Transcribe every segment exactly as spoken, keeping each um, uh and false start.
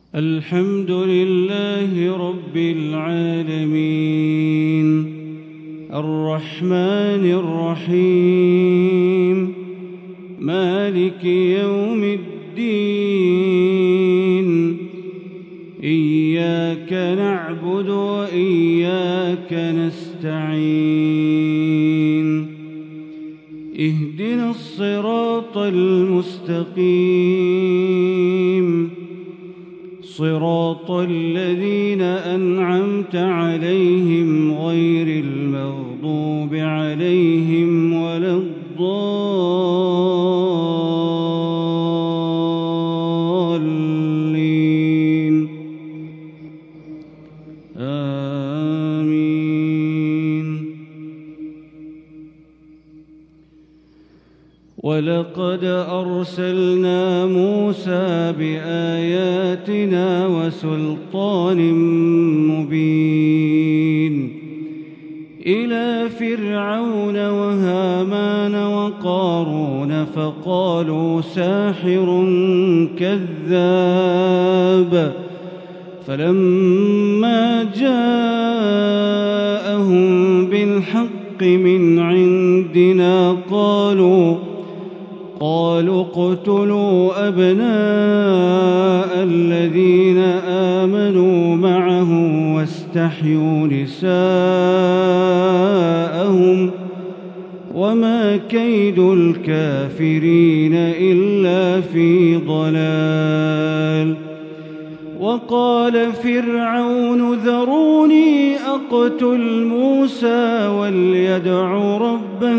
الحمد لله رب العالمين الرحمن الرحيم مالك يوم الدين إياك نعبد وإياك نستعين اهدنا الصراط المستقيم صراط الذين أنعمت عليهم غير المغضوب عليهم ولا الضالين آمين. ولقد أرسلنا موسى بآياتنا وسلطان مبين إلى فرعون وهامان وقارون فقالوا ساحر كذاب، فلما جاءهم بالحق من عندنا قالوا قالوا اقتلوا أبناء الذين آمنوا معه واستحيوا نساءهم وما كيد الكافرين إلا في ضلال. وقال فرعون ذروني أقتل موسى وليدع ربه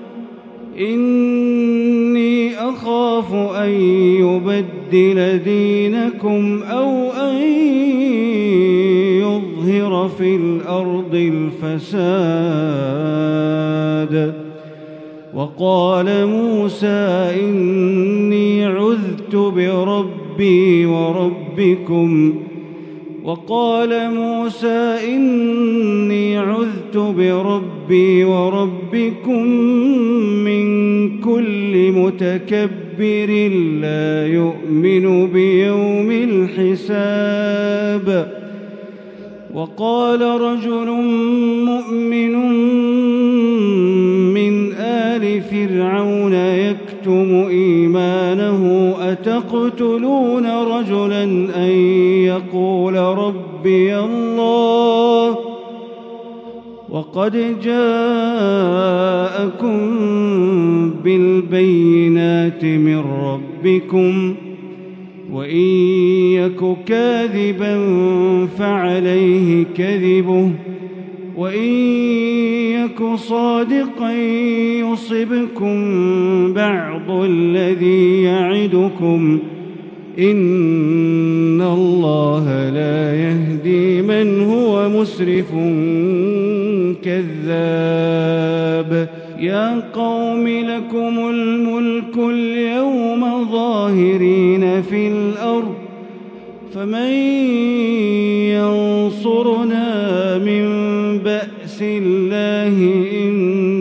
إني أخاف أن يبدل دينكم أو أن يظهر في الأرض الفساد. وقال موسى إني عذت بربي وربكم وقال موسى إني عذت بربي وربكم من كل متكبر لا يؤمن بيوم الحساب. وقال رجل مؤمن من آل فرعون يكتم إيمانه أتقتلون رجلا أن يقول ربي الله وقد جاءكم بالبينات من ربكم وإن يك كاذبا فعليه كذبه وإن يك صادقا يصبكم بعض الذي يعدكم إن الله لا يهدي من هو مسرف كذاب. يا قوم لكم الملك اليوم ظاهرين في الأرض فمن ينصرنا من بأس الله إن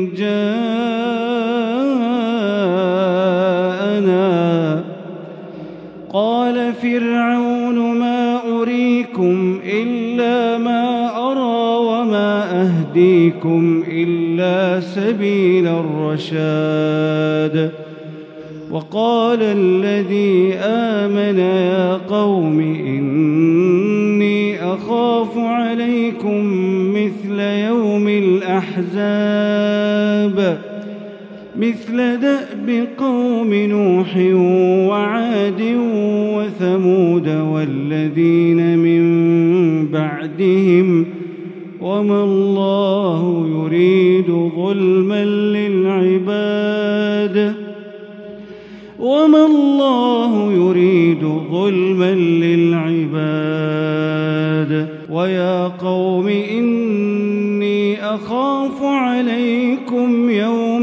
جاءنا. قال فرعون ما أريكم إلا ما أرى وما أهديكم إلا سبيل الرشاد. وقال الذي آمن يا قوم إني أخاف عليكم مثل يوم الأحزاب مثل دأب قوم نوح وعاد وثمود والذين من بعدهم وما الله يريد ظلما للعباد وما الله يريد ظلما للعباد. ويا قوم إني أخاف عليكم يوم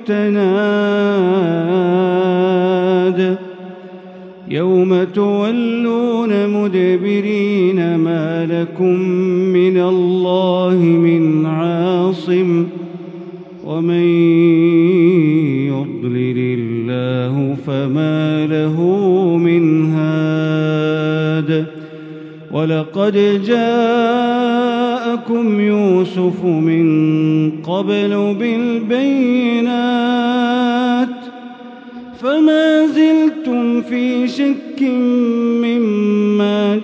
التناد يوم تولون مدبرين ما لكم من الله من عاصم ومن يضلل الله فما له من هاد. ولقد جاءكم يوسف من قبل بالبينات فما زلتم في شك مما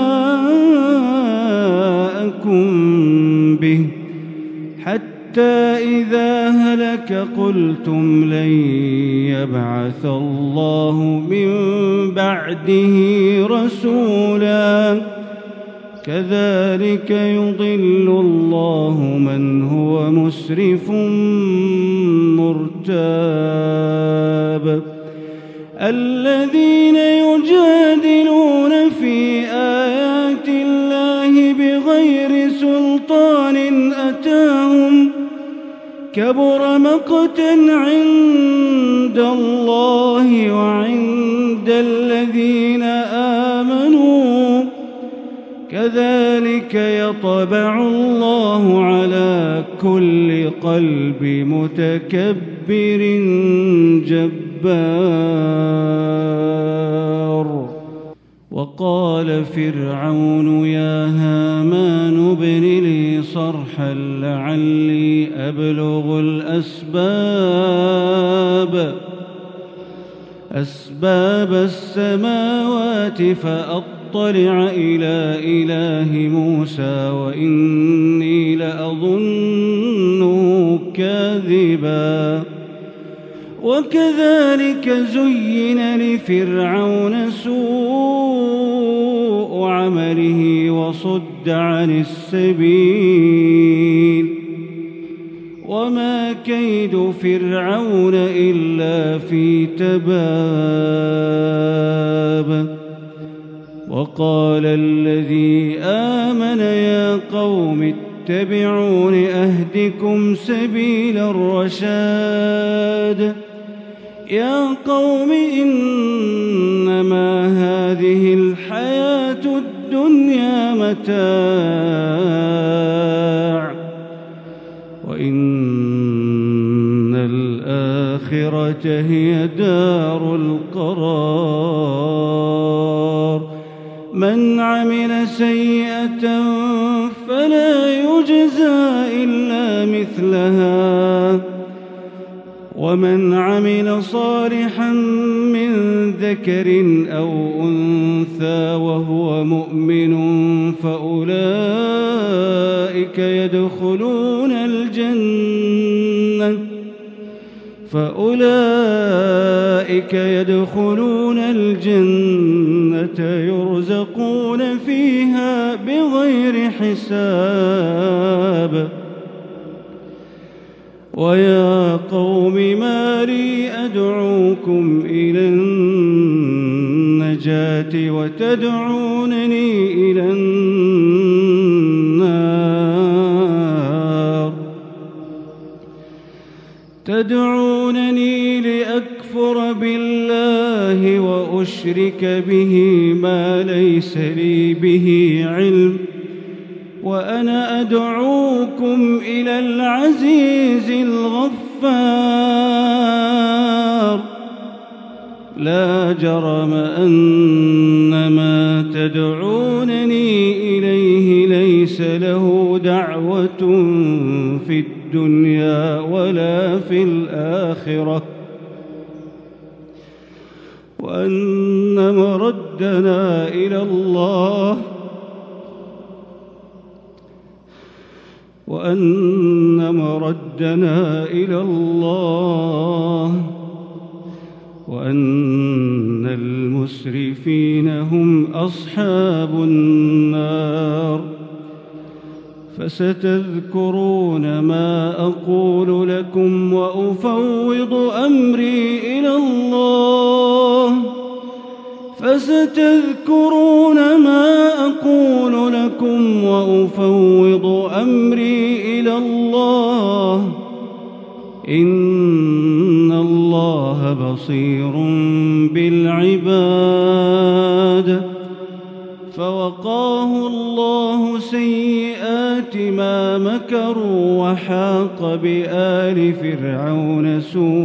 جاءكم به حتى إذا هلك قلتم لن يبعث الله من بعده رسولا كذلك يضل الله من هو مسرف مرتاب الذين يجادلون في آيات الله بغير سلطان أتاهم كبر مقتا عند الله وعند الذين آمنوا كذلك يطبع الله على كل قلب متكبر جبار. وقال فرعون يا هامان ابن لي صرحا لعلي أبلغ الأسباب أسباب السماوات فأطلع إلى إله موسى وإني لأظنه كاذبا. وكذلك زين لفرعون سوء عمله وصد عن السبيل وما كيد فرعون إلا في تباب. وقال الذي آمن يا قوم اتبعون أهدكم سبيل الرشاد يا قوم إنما هذه الحياة الدنيا متاع وإن الآخرة هي دار القرار. من عمل سيئة فلا يجزى إلا مثلها ومن عمل صالحا من ذكر أو أنثى وهو مؤمن فأولئك يدخلون الجنة فأولئك يدخلون الجنة يرزقون فيها بغير حساب. ويا قوم ما لي أدعوكم إلى النجاة وتدعونني إلى النار تدعونني لأكفر بالله وأشرك به ما ليس لي به علم وأنا أدعوكم إلى العزيز الغفار. لا جرم أن ما تدعونني إليه ليس له دعوة في الدنيا ولا في الآخرة وأن مردنا إلى الله وأن مردنا إلى الله وأن المسرفين هم أصحاب النار. فستذكرون ما أقول لكم وأفوض أمري إلى الله فستذكرون ما أقول لكم وأفوض أمري إلى الله إن الله بصير بالعباد. فوقاه الله سيئات ما مكروا وحاق بآل فرعون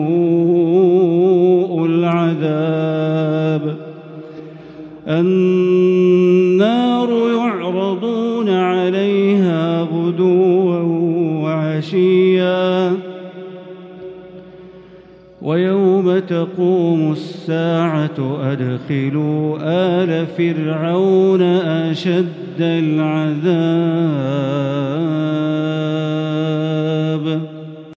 سوء العذاب. النار النار يعرضون عليها غدوا وعشيا ويوم تقوم الساعة أدخلوا آل فرعون أشد العذاب